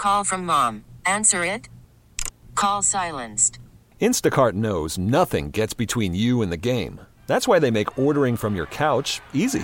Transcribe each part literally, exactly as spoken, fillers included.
Call from mom. Answer it. Call silenced. Instacart knows nothing gets between you and the game. That's why they make ordering from your couch easy.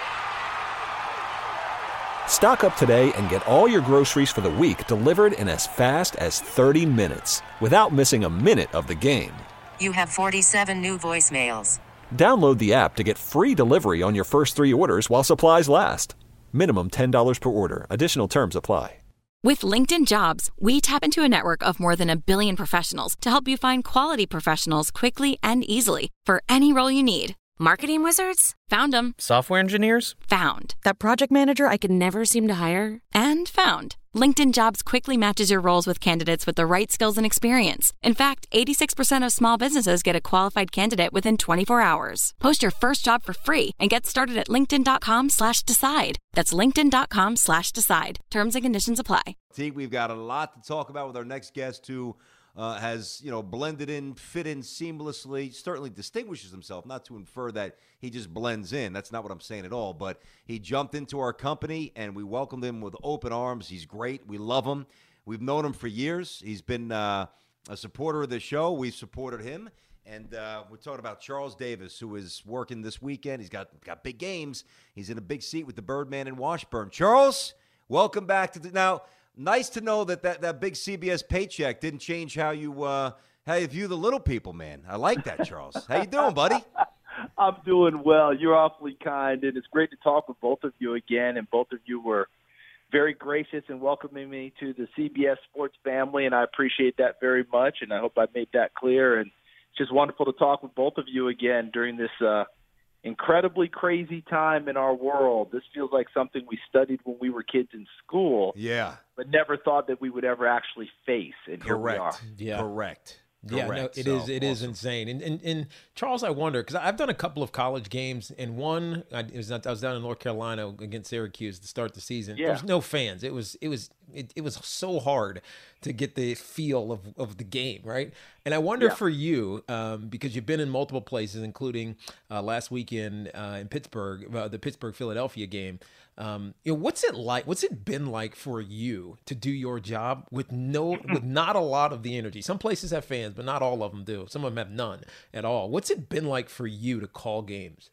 Stock up today and get all your groceries for the week delivered in as fast as thirty minutes without missing a minute of the game. You have forty-seven new voicemails. Download the app to get free delivery on your first three orders while supplies last. Minimum ten dollars per order. Additional terms apply. With LinkedIn Jobs, we tap into a network of more than a billion professionals to help you find quality professionals quickly and easily for any role you need. Marketing wizards? Found them. Software engineers? Found. That project manager I could never seem to hire? And found. LinkedIn Jobs quickly matches your roles with candidates with the right skills and experience. In fact, eighty-six percent of small businesses get a qualified candidate within twenty-four hours. Post your first job for free and get started at linkedin.com slash decide. That's linkedin.com slash decide. Terms and conditions apply. Teague, we've got a lot to talk about with our next guest who uh, has, you know, blended in, fit in seamlessly, certainly distinguishes himself, not to infer that he just blends in. That's not what I'm saying at all. But he jumped into our company, and we welcomed him with open arms. He's great. We love him. We've known him for years. He's been uh, a supporter of the show. We've supported him. And uh, we're talking about Charles Davis, who is working this weekend. He's got, got big games. He's in a big seat with the Birdman in Washburn. Charles, welcome back to the – now, nice to know that, that that big C B S paycheck didn't change how you uh, how you view the little people, man. I like that, Charles. How you doing, buddy? I'm doing well. You're awfully kind, and it's great to talk with both of you again, and both of you were very gracious in welcoming me to the C B S Sports family, and I appreciate that very much, and I hope I made that clear. And it's just wonderful to talk with both of you again during this uh, incredibly crazy time in our world. This feels like something we studied when we were kids in school, yeah, but never thought that we would ever actually face, and Correct. here we are. Yeah. Correct. Yeah, no, Correct. it So, is. It is awesome. insane. And, and and Charles, I wonder because I've done a couple of college games, and one I it was not, I was down in North Carolina against Syracuse to start the season. Yeah. There was no fans. It was it was it, it was so hard to get the feel of, of the game, right? And I wonder Yeah. for you um, because you've been in multiple places, including uh, last weekend uh, in Pittsburgh, uh, the Pittsburgh Philadelphia game. Um, you know, what's it like? What's it been like for you to do your job with no, with not a lot of the energy? Some places have fans, but not all of them do. Some of them have none at all. What's it been like for you to call games?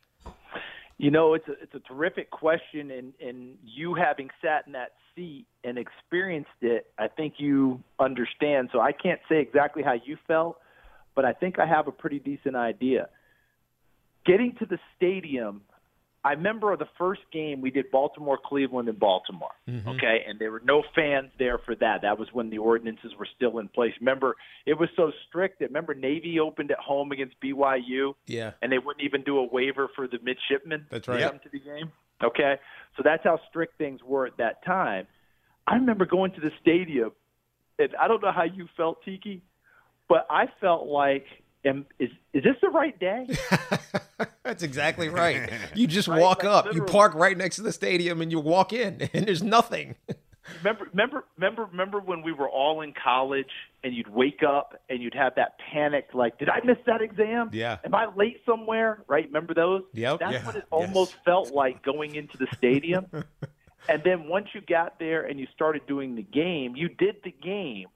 You know, it's a, it's a terrific question, and, and you having sat in that seat and experienced it, I think you understand. So I can't say exactly how you felt, but I think I have a pretty decent idea. Getting to the stadium, I remember the first game we did Baltimore, Cleveland, and Baltimore, Mm-hmm. okay? And there were no fans there for that. That was when the ordinances were still in place. Remember, it was so strict that, remember, Navy opened at home against B Y U, Yeah. and they wouldn't even do a waiver for the midshipmen That's to right. come to the game, okay? So that's how strict things were at that time. I remember going to the stadium, and I don't know how you felt, Tiki, but I felt like, am, is is this the right day? That's exactly right. You just Right, walk like up, you literally. park right next to the stadium, and you walk in, and there's nothing. Remember, remember, remember, remember when we were all in college and you'd wake up and you'd have that panic, like, did I miss that exam? Yeah. Am I late somewhere? Right? Remember those? Yep. That's Yeah. what it Yes. almost felt like going into the stadium. And then once you got there and you started doing the game, you did the game,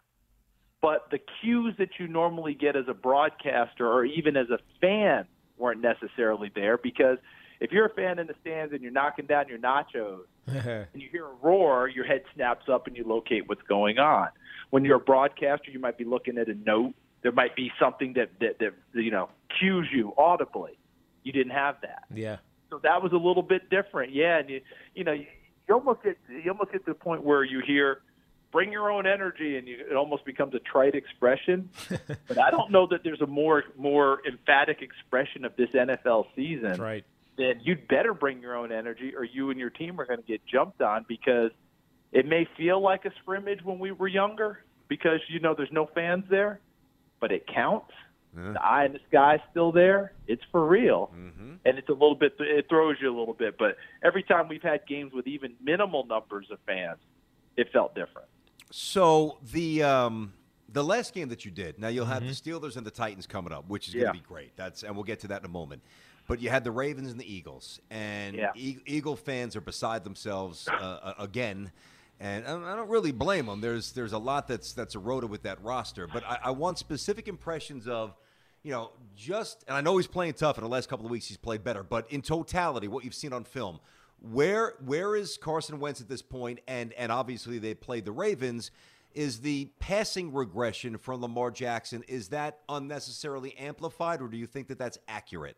but the cues that you normally get as a broadcaster or even as a fan weren't necessarily there, because if you're a fan in the stands and you're knocking down your nachos and you hear a roar, your head snaps up and you locate what's going on. When you're a broadcaster, you might be looking at a note. There might be something that, that, that you know, cues you audibly. You didn't have that. Yeah. So that was a little bit different. Yeah, and you, you know, you, you almost get you almost get to the point where you hear "bring your own energy," and you, it almost becomes a trite expression. But I don't know that there's a more more emphatic expression of this N F L season. That's right. Then you'd better bring your own energy, or you and your team are going to get jumped on, because it may feel like a scrimmage when we were younger because, you know, there's no fans there, but it counts. Yeah. The eye in the sky is still there. It's for real. Mm-hmm. And it's a little bit, it throws you a little bit. But every time we've had games with even minimal numbers of fans, it felt different. So the um, the last game that you did, now you'll have the Steelers and the Titans coming up, which is Yeah. going to be great. That's and we'll get to that in a moment. But you had the Ravens and the Eagles, and Yeah. E- Eagle fans are beside themselves uh, again. And I don't really blame him. There's there's a lot that's that's eroded with that roster. But I, I want specific impressions of, you know, just, and I know he's playing tough. In the last couple of weeks, he's played better. But in totality, what you've seen on film, where where is Carson Wentz at this point? And and obviously they played the Ravens. Is the passing regression from Lamar Jackson, is that unnecessarily amplified, or do you think that that's accurate?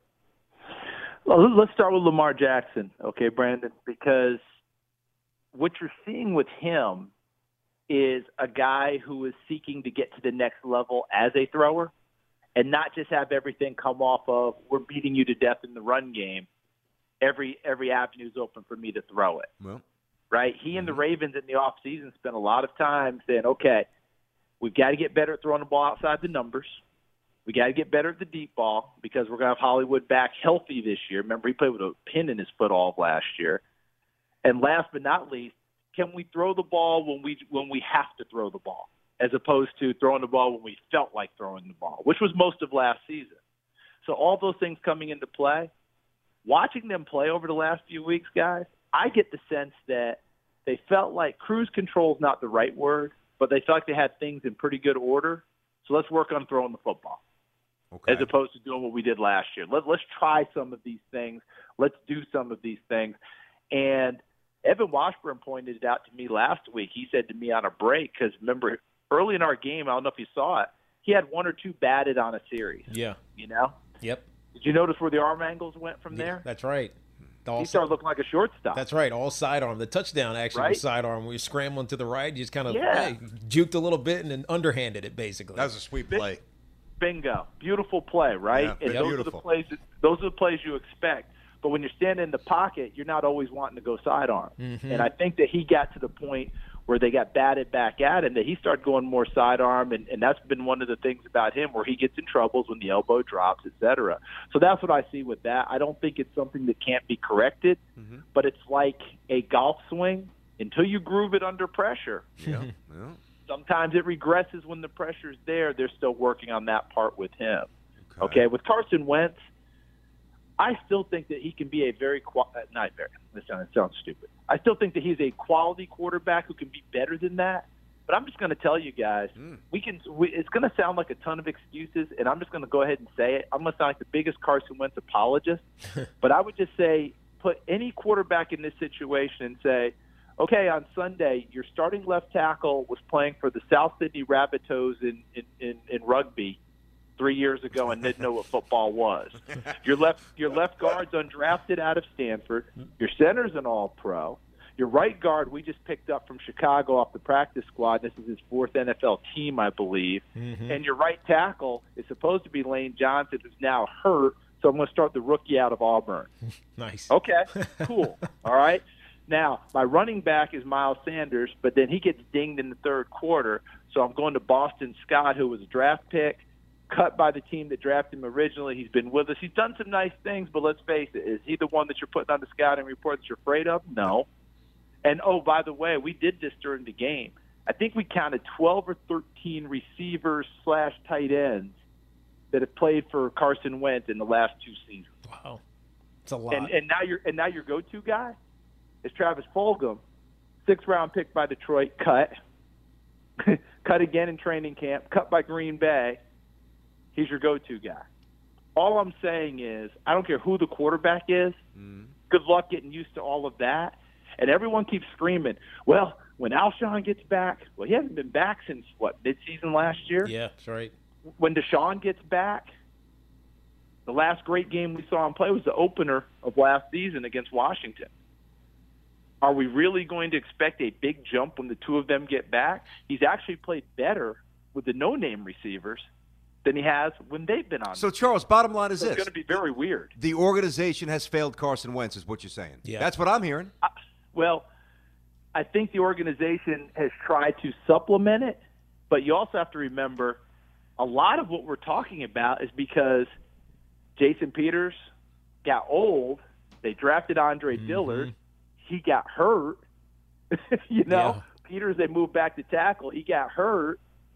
Well, let's start with Lamar Jackson, okay, Brandon, because what you're seeing with him is a guy who is seeking to get to the next level as a thrower and not just have everything come off of, we're beating you to death in the run game. Every every avenue is open for me to throw it. Well, right? He and the Ravens in the offseason spent a lot of time saying, okay, we've got to get better at throwing the ball outside the numbers. We got to get better at the deep ball because we're going to have Hollywood back healthy this year. Remember, he played with a pin in his foot all of last year. And last but not least, can we throw the ball when we when we have to throw the ball, as opposed to throwing the ball when we felt like throwing the ball, which was most of last season. So all those things coming into play, watching them play over the last few weeks, guys, I get the sense that they felt like cruise control is not the right word, but they felt like they had things in pretty good order. So let's work on throwing the football. Okay. As opposed to doing what we did last year. Let, let's try some of these things. Let's do some of these things. And Evan Washburn pointed it out to me last week. He said to me on a break, because remember, early in our game, I don't know if you saw it, he had one or two batted on a series. Yeah. You know? Yep. Did you notice where the arm angles went from yeah, there? That's right. All he started looking like a shortstop. That's right. All sidearm. The touchdown actually right? was sidearm. We were scrambling to the right. You just kind of yeah. hey, juked a little bit and then underhanded it, basically. That was a sweet play. Bingo. Beautiful play, right? Yeah, and yeah, those beautiful. are the plays. Those are the plays you expect. But when you're standing in the pocket, you're not always wanting to go sidearm. Mm-hmm. And I think that he got to the point where they got batted back at him, that he started going more sidearm, and, and that's been one of the things about him where he gets in troubles when the elbow drops, et cetera. So that's what I see with that. I don't think it's something that can't be corrected, mm-hmm. but it's like a golf swing. Until you groove it under pressure, yeah. yeah. sometimes it regresses when the pressure's there. They're still working on that part with him. Okay, okay? With Carson Wentz, I still think that he can be a very – not very – this sounds, sounds stupid. I still think that he's a quality quarterback who can be better than that. But I'm just going to tell you guys, mm. we can. We, it's going to sound like a ton of excuses, and I'm just going to go ahead and say it. I'm going to sound like the biggest Carson Wentz apologist. But I would just say put any quarterback in this situation and say, okay, on Sunday, your starting left tackle was playing for the South Sydney Rabbitohs in, in, in, in rugby three years ago and didn't know what football was. Your left your left guard's undrafted out of Stanford. Your center's an all-pro. Your right guard we just picked up from Chicago off the practice squad. This is his fourth N F L team, I believe. Mm-hmm. And your right tackle is supposed to be Lane Johnson, who's now hurt, so I'm going to start the rookie out of Auburn. Nice. Okay, cool. All right. Now, my running back is Miles Sanders, but then he gets dinged in the third quarter, so I'm going to Boston Scott, who was a draft pick, cut by the team that drafted him originally. He's been with us. He's done some nice things, but let's face it, is he the one that you're putting on the scouting report that you're afraid of? No. And, oh, by the way, we did this during the game. I think we counted twelve or thirteen receivers slash tight ends that have played for Carson Wentz in the last two seasons. Wow. It's a lot. And, and, now, your, and now your go-to guy is Travis Fulgham, sixth-round pick by Detroit, cut. Cut again in training camp, cut by Green Bay. He's your go-to guy. All I'm saying is I don't care who the quarterback is. Mm. Good luck getting used to all of that. And everyone keeps screaming, well, when Alshon gets back, well, he hasn't been back since, what, midseason last year? Yeah, that's right. When Deshaun gets back, the last great game we saw him play was the opener of last season against Washington. Are we really going to expect a big jump when the two of them get back? He's actually played better with the no-name receivers than he has when they've been on. So, Charles, bottom line is so this. It's going to be very weird. The organization has failed Carson Wentz is what you're saying. Yeah. That's what I'm hearing. I, well, I think the organization has tried to supplement it, but you also have to remember a lot of what we're talking about is because Jason Peters got old. They drafted Andre mm-hmm. Dillard. He got hurt. you know, yeah. Peters, they moved back to tackle. He got hurt.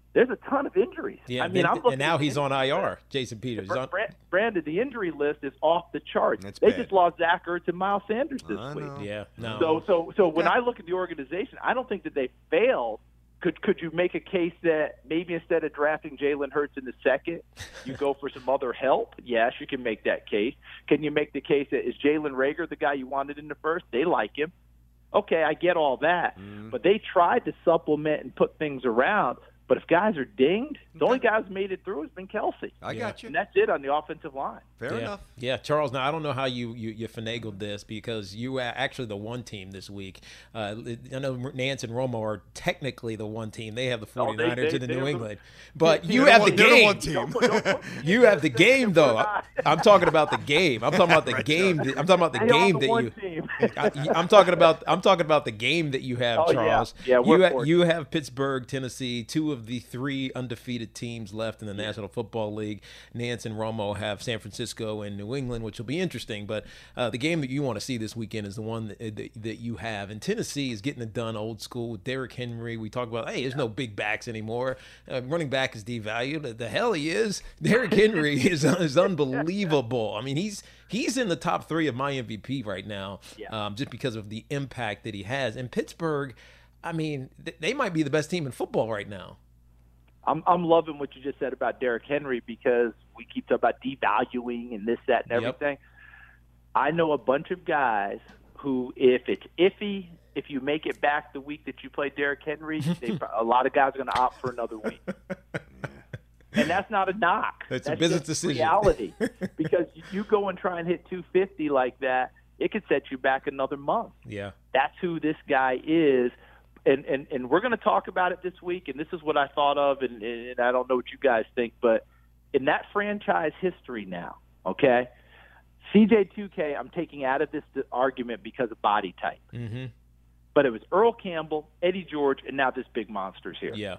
there's a ton of injuries. Yeah, I mean, and, I'm looking and now at he's on I R, list. Jason Peters. Br- on... Brandon, the injury list is off the charts. That's they bad. just lost Zach Ertz and Miles Sanders this I week. know. Yeah, no. So, so, so when I look at the organization, I don't think that they failed. Could could you make a case that maybe instead of drafting Jalen Hurts in the second, you go for some other help? Yes, you can make that case. Can you make the case that is Jalen Reagor the guy you wanted in the first? They like him. Okay, I get all that. Mm. But they tried to supplement and put things around. But if guys are dinged, the only guy who's made it through has been Kelsey. I got you. And that's it on the offensive line. Fair yeah. enough. Yeah, Charles, now I don't know how you, you, you finagled this because you were actually the one team this week. Uh, I know Nance and Romo are technically the one team. They have the Oh, they- 49ers they- and the they New are the- England. But you They're have one- the they're the game. one team. Don't put- don't put me You in have the that game, section, though. we're not. I'm talking about the game. I'm talking about the Right, game. Charles. That, I'm talking about the They are game the that one you. team. I, I'm talking about. I'm talking about the game that you have, Oh, yeah. Charles. Yeah, we're you ha- fortunate. you have Pittsburgh, Tennessee, two of the three undefeated teams left in the National Football League. Nance and Romo have San Francisco and New England, which will be interesting. But uh, the game that you want to see this weekend is the one that, that, that you have. And Tennessee is getting it done old school with Derrick Henry. We talk about, hey, there's no big backs anymore. Uh, running back is devalued. The hell he is. Derrick Henry is is unbelievable. I mean, he's he's in the top three of my M V P right now, Yeah. um, just because of the impact that he has. And Pittsburgh, I mean, th- they might be the best team in football right now. I'm I'm loving what you just said about Derrick Henry because we keep talking about devaluing and this, that, and Yep. everything. I know a bunch of guys who, if it's iffy, if you make it back the week that you play Derrick Henry, they, a lot of guys are going to opt for another week. And that's not a knock. It's a that's business just decision. reality. Because you go and try and hit two fifty like that, it could set you back another month. Yeah. That's who this guy is. And, and, and we're going to talk about it this week, and this is what I thought of, and, and I don't know what you guys think, but in that franchise history now, okay, C J two K I'm taking out of this argument because of body type. Mm-hmm. But it was Earl Campbell, Eddie George, and now this big monster's here. Yeah.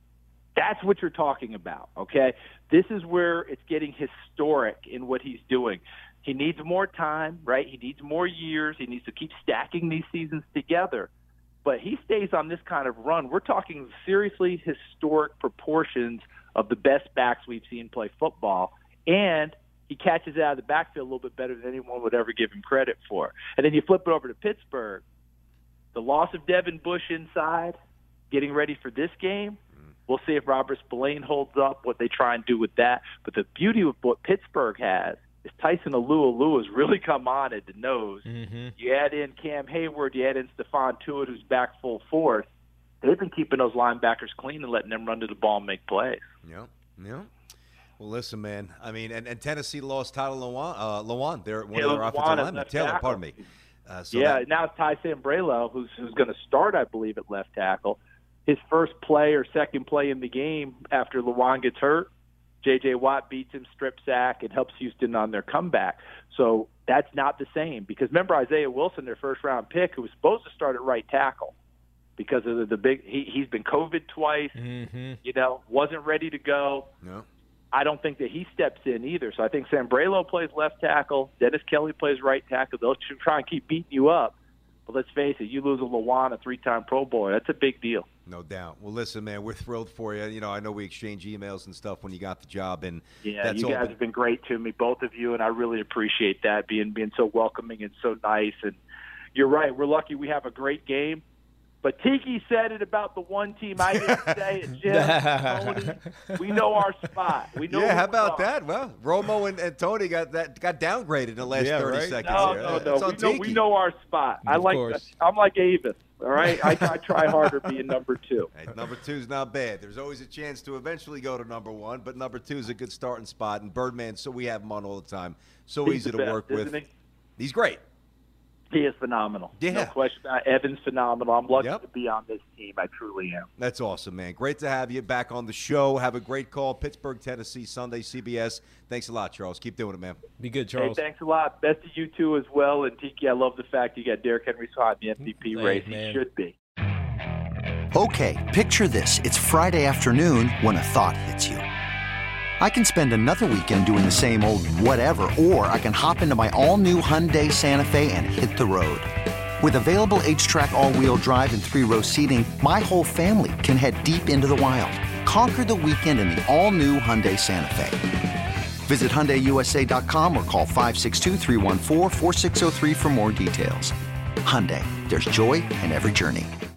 That's what you're talking about, okay? This is where it's getting historic in what he's doing. He needs more time, right? He needs more years. He needs to keep stacking these seasons together. But he stays on this kind of run. We're talking seriously historic proportions of the best backs we've seen play football. And he catches it out of the backfield a little bit better than anyone would ever give him credit for. And then you flip it over to Pittsburgh. The loss of Devin Bush inside, getting ready for this game, we'll see if Robert Spillane holds up, what they try and do with that. But the beauty of what Pittsburgh has is Tyson Alualu has really come on at the nose. Mm-hmm. You add in Cam Hayward, you add in Stephon Tuitt, who's back full force. They've been keeping those linebackers clean and letting them run to the ball and make plays. Yeah, yeah. Well, listen, man. I mean, and, and Tennessee lost Tyler Lewan. Uh, Lewan, they're one Taylor of their offensive Lewan at linemen. left Taylor, tackle. pardon me. Uh, so yeah, that- now it's Ty Sambrailo, who's who's going to start, I believe, at left tackle. His first play or second play in the game after Lewan gets hurt, J J. Watt beats him, strip sack, and helps Houston on their comeback. So that's not the same because remember Isaiah Wilson, their first-round pick, who was supposed to start at right tackle because of the, the big he, – he's been COVID twice, Mm-hmm. you know, wasn't ready to go. no. I don't think that he steps in either. So I think Sambrailo plays left tackle. Dennis Kelly plays right tackle. They'll try and keep beating you up. But let's face it, you lose a Lewan, a three-time Pro Bowler. That's a big deal. No doubt. Well, listen, man, we're thrilled for you. You know, I know we exchange emails and stuff when you got the job, and Yeah, that's you all guys have been great to me, both of you, and I really appreciate that, being being so welcoming and so nice. And you're right, we're lucky we have a great game. But Tiki said it about the one team. I didn't say it, Jim. Tony, we know our spot. We know. Yeah, who how we about are. that? Well, Romo and, and Tony got that got downgraded in the last Yeah, thirty right? seconds. No, here. no, That's no. on We know, we Tiki. know our spot. I Of like. course. I'm like Avis. All right, I, I try harder being number two. Hey, number two's not bad. There's always a chance to eventually go to number one, but number two is a good starting spot. And Birdman, so we have him on all the time. So He's easy the to best, work isn't with. he? He's great. He is phenomenal. Yeah. No question about it. Evan's phenomenal. I'm lucky Yep. to be on this team. I truly am. That's awesome, man. Great to have you back on the show. Have a great call. Pittsburgh, Tennessee, Sunday, C B S. Thanks a lot, Charles. Keep doing it, man. Be good, Hey, Charles. thanks a lot. Best to you two as well. And Tiki, I love the fact you got Derrick Henry so high in the M V P Hey, race. man. He should be. Okay, picture this. It's Friday afternoon when a thought hits you. I can spend another weekend doing the same old whatever, or I can hop into my all-new Hyundai Santa Fe and hit the road. With available H-Track all-wheel drive and three-row seating, my whole family can head deep into the wild. Conquer the weekend in the all-new Hyundai Santa Fe. Visit Hyundai U S A dot com or call five six two, three one four, four six zero three for more details. Hyundai, there's joy in every journey.